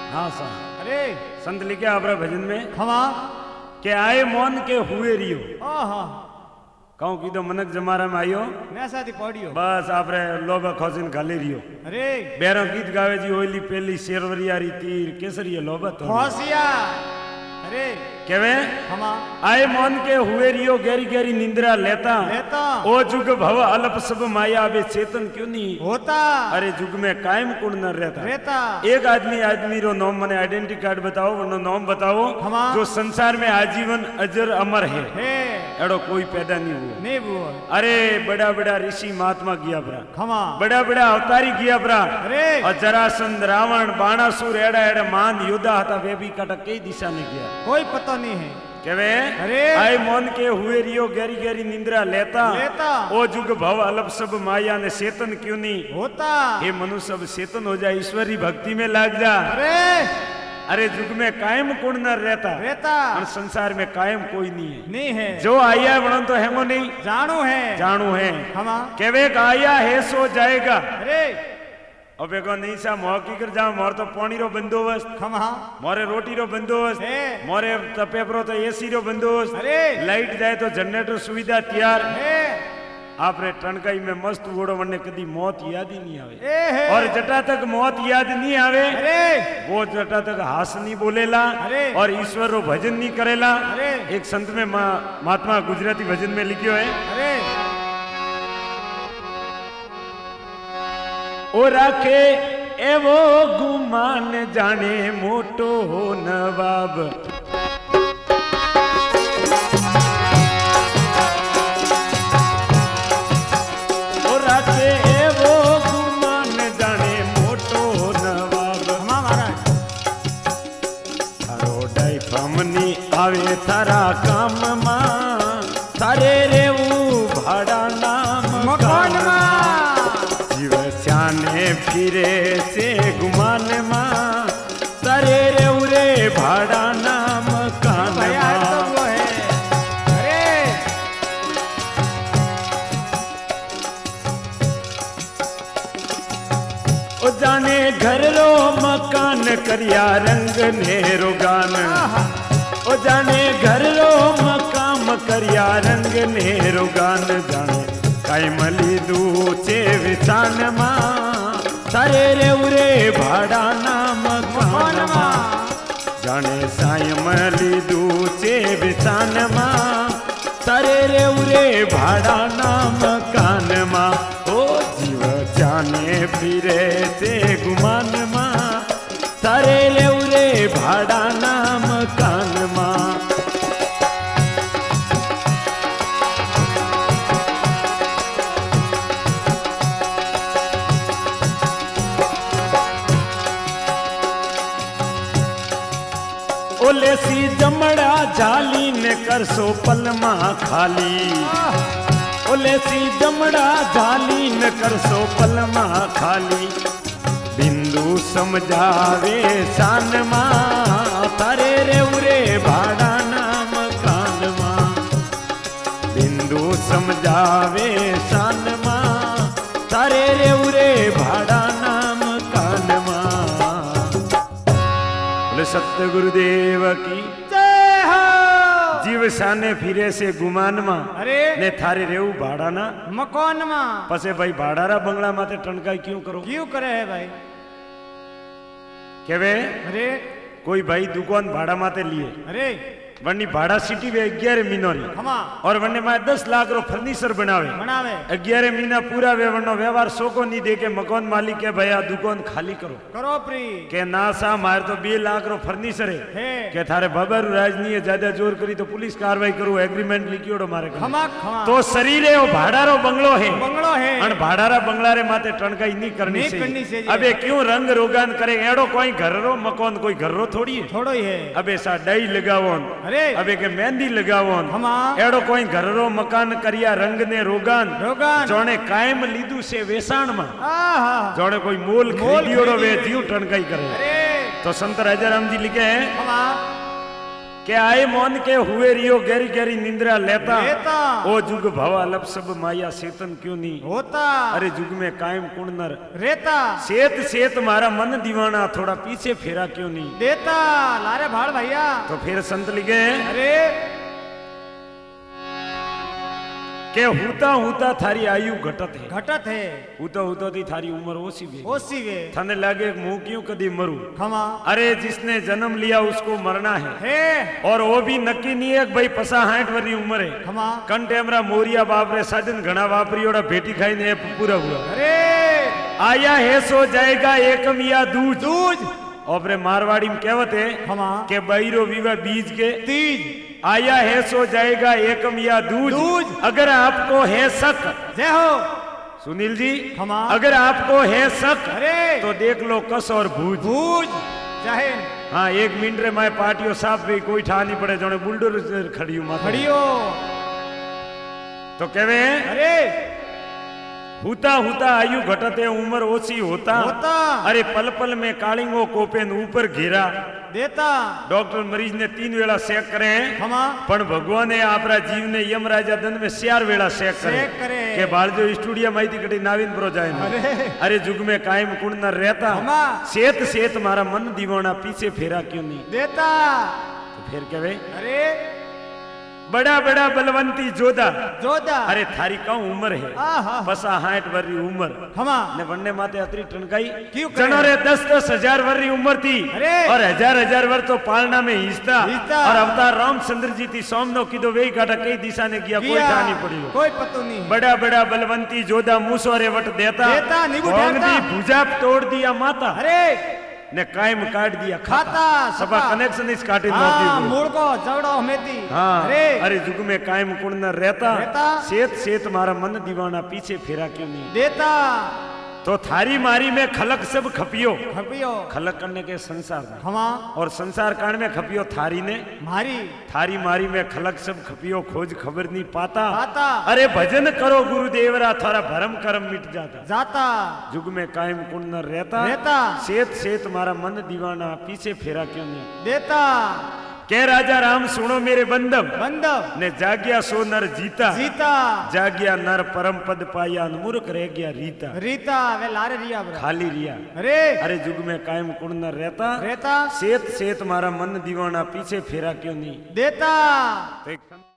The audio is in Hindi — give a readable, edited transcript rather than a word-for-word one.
हाँ सा अरे संत लिखे आपरा भजन में खमा के आए मौन के हुए रियो ओहो कहूं की तो मनक जमारा में आयो मैं साथी पढ़ियो बस आपरे लोग खोसिन गाले रियो अरे बेरो गीत गावे जी ओली पेली शेरवरियारी तीर केसरी लोबत खोसिया अरे केवे खमा आए मौन के हुए रियो गहरी गहरी निंद्रा लेता लेता ओ जुग भव अलप सब माया बे चेतन क्यों नहीं होता अरे जुग में कायम कुण न रहता रहता एक आदमी रो नाम मने आइडेंटिटी कार्ड बताओ वनो नाम बताओ खमा जो संसार में आजीवन अजर अमर है एड़ो कोई पैदा नहीं हुआ नहीं हुआ अरे बड़ा बड़ा ऋषि महात्मा किया परा खमा बड़ा बड़ा अवतारी किया परा अरे और जरासंध रावण बाणासुर एड़ा एड़ा मान योद्धा था वे भी कटा कई दिशा में गया कोई पता नहीं है केवे अरे आए मौन के हुए रियो गहरी गहरी निंद्रा लेता ओ जुग भव अलप सब माया ने चेतन क्यों नहीं होता ये मनुष्य सब चेतन हो जाए ईश्वरी भक्ति में लग जा अरे जुग में कायम कौन न रहता और संसार में कायम कोई नहीं है जो आया है वणन तो हेमो नहीं जानू है केवे आया है सो जाएगा अरे अबे को नहीं सा मोह की कर जाओ मोर तो पानी रो बंदोबस्त मोरे रोटी रो बंदोबस्त मोरे पेपरो तो एसी रो बंदोबस्त लाइट जाए तो जनरेटर सुविधा तैयार आपरे टणकाई में मस्त वोड़ो वने कदी मौत याद ही नहीं आवे और जटा तक मौत याद नहीं आवे वो जटा तक हास नहीं बोलेला और ईश्वर रो भजन नहीं करेला एक संत में महात्मा गुजराती भजन में लिखियो है ओ राखे एवो गुमान जाने मोटो नवाब ओ राखे एवो गुमान जाने मोटो नवाब थारो डाइफमनी आवे थारा काम मां थारे रेऊ भाड़ा नाम मकान मां जाने फिरे से गुमान मां तारे रे उरे भाड़ा नाम कान मां ओ जाने घर रो मकान करिया रंग ने रोगान ओ जाने घर रो मकाम करिया रंग ने रोगान जाने कायमली दूचे विचान मां तारे रे उरे भाड़ा नाम कान मां जाने सायमली दूचे विचान मां तारे रे उरे भाड़ा नाम कान मां ओ जीव जाने फिरे से गुमान मां तारे रे उरे भाड़ा नाम कान मां ओलेसी जमड़ा झाली ने करसो पलमा खाली ओलेसी जमड़ा झाली ने करसो पलमा खाली बिंदु समझावे शान मां तारे रे उरे भाड़ा नाम कान मां बिंदु समझावे शान मां तारे रे उरे भाड़ा नाम कान मां सतगुरुदेव की जय हो जीव साने फिरे से गुमान मा ने थारे रेऊ भाड़ा ना मकान मा पसे भाई भाड़ारा बंगला माते टणकाई क्यों करो क्यों करे है भाई केवे अरे कोई भाई दुकान भाड़ा माते लिए अरे वन्नी भाड़ा सिटी वे 11 महीनों री और वन्ने में 10 लाख रो फर्नीचर बनावे 11 महीना पूरा वे वन्नो व्यवहार सोको नहीं दे के मकान मालिक के भैया दुकान खाली करो प्री के ना सा मार तो 2 लाख रो फर्नीचर है के थारे बाबा राजनी है ज्यादा जोर करी तो पुलिस कार्रवाई करू एग्रीमेंट लिखियोड़ो मारे तो शरीर है वो भाड़ारो बंगलो है अन भाड़ारा बंगला रे माते टणकाई नहीं करनी से अबे क्यों रंग रोगान करे एड़ो कोई घर रो मकान कोई घर रो थोड़ी है अबे सा डाई लगावो अबे के मेहंदी लगावोन एड़ो कोई घर रो मकान करिया रंग ने रोगान जोने कायम लीधु से वेसाण में जोने कोई मोल खरीदियोड़ो वे जीव टणकाई करे तो संत राजाराम जी लिखे हैं के आए मौन के हुए रियो गहरी गहरी निंद्रा लेता ओ जुग भवा लब सब माया सेतन क्यों नहीं होता अरे जुग में कायम कुण नर रेता सेत सेत मारा मन दीवाना थोड़ा पीछे फेरा क्यों नहीं देता लारे भाड़ भैया तो फिर संत लिखे अरे के हूता हूता थारी आयु घटत है हूता हूता थी थारी उम्र ओसी वे थाने लागे मुंह क्यों कदी मरू खमा अरे जिसने जन्म लिया उसको मरना है और वो भी नक्की नहीं है भाई 50-60 वर्ष उम्र है खमा कंटेमरा मोरिया बाप रे साजन घना वापरी ओड़ा बेटी खाई ने पूरा हुआ अरे आया है सो जाएगा एकम या दूज और मारवाड़ी में कहवत है के बैरो विवा बीज के तीज आया है सो जाएगा एकम या दूज अगर आपको है शक जय हो सुनील जी अगर आपको है शक तो देख लो कस और भूज चाहे हाँ 1 मिनट रे मैं पार्टियों साफ भी कोई ठा नहीं पड़े जो बुलडोजर खड़ियो तो कहवे अरे हूता हूता आयु घटते उम्र ओसी होता अरे पल पल में कालिंगो कोपेन ऊपर घेरा देता डॉक्टर मरीज ने 3 वेला सेक करे पण भगवान ने आपरा जीव ने यम राजा दन में 4 वेला सेक करे के बालजो स्टूडियो माई थी कटी नाविन प्रो जाए अरे जुग में कायम कुण न रहता सेत सेत मारा मन दीवाना पीछे फेरा क्यों नहीं देता तो फिर कहवे अरे बड़ा बड़ा बलवंती जोधा अरे थारी कौन उम्र है 50-60 वर्ष उम्र ने वन्ने माते अतरी टनकाई जनो रे 10-10 हजार वर्ष उम्र थी और हजार वर्ष तो पालना में हिस्सा और अवतार रामचंद्र जी थी सोमनो किदो वेई काटा कई दिशा ने किया कोई ठा नहीं पड़ी कोई पतो नहीं बड़ा बड़ा बलवंती जोधा मूसो रे वट देता भुजा तोड़ दिया माता ने कायम काट दिया खाता सबा कनेक्शन इस काटे मूल को झगड़ो हमेती हाँ अरे जुग में कायम कुण न रहता सेत सेत मारा मन दीवाना पीछे फेरा क्यों नहीं देता तो थारी मारी में खलक सब खपियो खलक करने के संसार में और संसार कांड में खपियो थारी ने थारी मारी में खलक सब खपियो खोज खबर नहीं पाता अरे भजन करो गुरुदेवरा थारा भरम कर्म मिट जाता जुग में कायम कुण न रहता सेत सेत मारा मन दीवाना पीछे फेरा क्यों नहीं देता के राजा राम सुनो मेरे बंदव ने जाग्या सो नर जीता जाग्या नर परम पद पाया मूर्ख रह गया रीता वे लारे रिया खाली रिया अरे जुग में कायम कुण न रहता सेत सेत मारा मन दीवाना पीछे फेरा क्यों नहीं देता